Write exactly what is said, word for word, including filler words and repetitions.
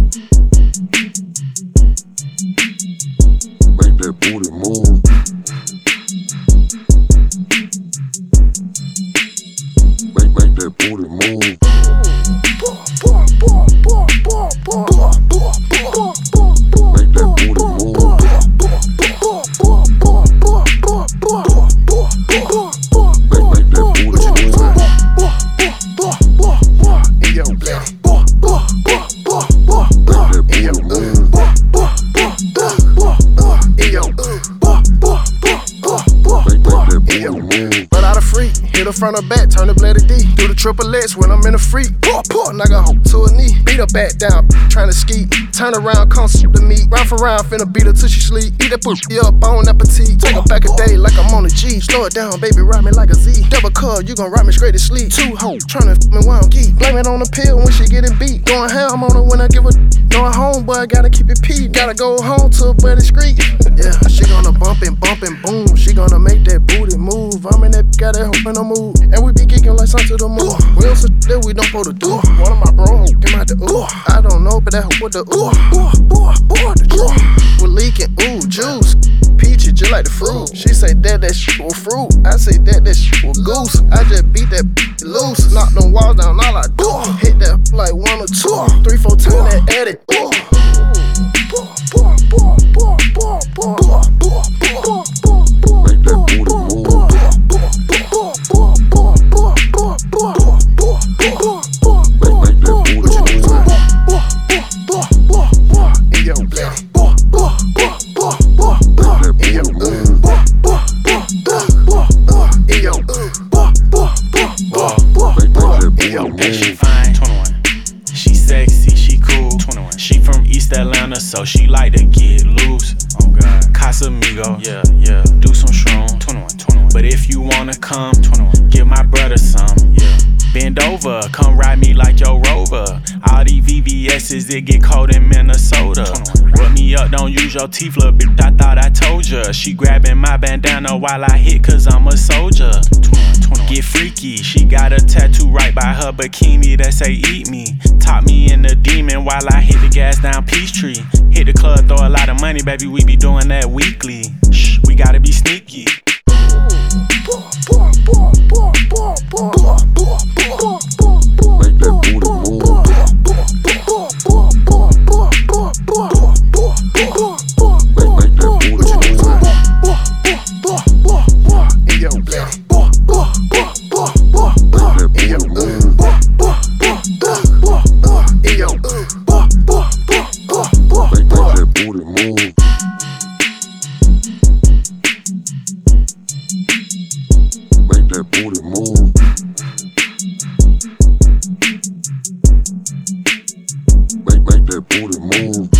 Make that booty move. Make, make that booty move. Make that booty move. Make, make that booty move. In your belly. Make that booty move. In your Make, make that booty move. But out of freak, hit her front or back, turn the bladder D. Do the triple X when I'm in a freak. Pull, pull, knock her hoe to her knee. Beat her back down, tryna ski. Turn around, come shoot the meat. Round for round, finna beat her till she sleep. Eat that pussy up, on appetite. Take her back a day like I'm on a G. Slow it down, baby, ride me like a Z. Double cub, you gon' ride me straight to sleep. Two hoes, tryna f me while I'm geek. Blame it on the pill when she getting beat. Going ham on her when I give her. Going home, but I gotta keep it peed. Gotta go home to a buddy street. Yeah, she gonna bump and bump and boom. She gonna make that booty move. I'm in that, got that hoe in the mood. And we be kicking like something to the moon. We on some that we don't supposed to do. One of my bro came out the ooh. I don't know, but that hoe with the ooh. Ooh, ooh, ooh, the truth. We're leaking, ooh, juice. Peachy just like the fruit. She say that that shit was fruit. I say that that shit was goose. I just beat that loose. Knock them walls down, all I do. Hit that like one or two. Three, four, ten, that edit. Make that booty move. Make, make that booty move. In your belly. Make that booty move. In your Make, make that In your booty Hey, she move. fine, twenty-one. She sexy, she cool, twenty-one. She from East Atlanta, so she like to get loose. Oh God, Casamigo, yeah, yeah. Do some shroom, twenty-one, twenty-one. But if you wanna come, twenty-one, give my brother some, yeah. Bend over, come ride me like your Rover. All these V V S's, it get cold in Minnesota. Rub me up, don't use your teeth, little bitch. I thought I told ya. She grabbing my bandana while I hit, cause I'm a soldier. Get freaky, she got a tattoo right by her bikini that say eat me. Top me in the demon while I hit the gas down Peachtree. Hit the club, throw a lot of money, baby, we be doing that weekly. Shh, we gotta be sneaky. Make that booty move. Make, make that booty move. In your belly. Make that booty move. In your Make, make that booty move. Make that booty move. Make, make that booty move.